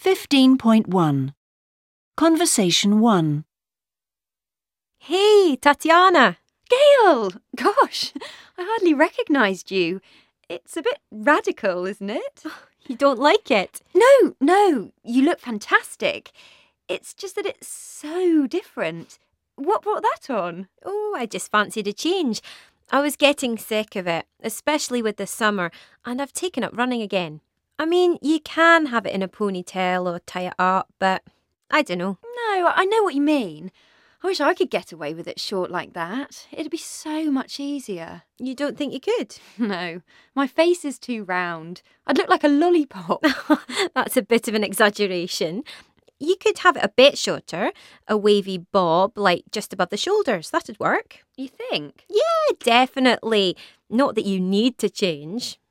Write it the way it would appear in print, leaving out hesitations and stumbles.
15.1 Conversation 1. Hey, Tatiana. Gail! Gosh, I hardly recognised you. It's a bit radical, isn't it? You don't like it? No, you look fantastic. It's just that it's so different. What brought that on? Oh, I just fancied a change. I was getting sick of it, especially with the summer, and I've taken up running again. I mean, you can have it in a ponytail or tie it up, but I don't know. No, I know what you mean. I wish I could get away with it short like that. It'd be so much easier. You don't think you could? No, my face is too round. I'd look like a lollipop. That's a bit of an exaggeration. You could have it a bit shorter, a wavy bob, like just above the shoulders. That'd work. You think? Yeah, definitely. Not that you need to change.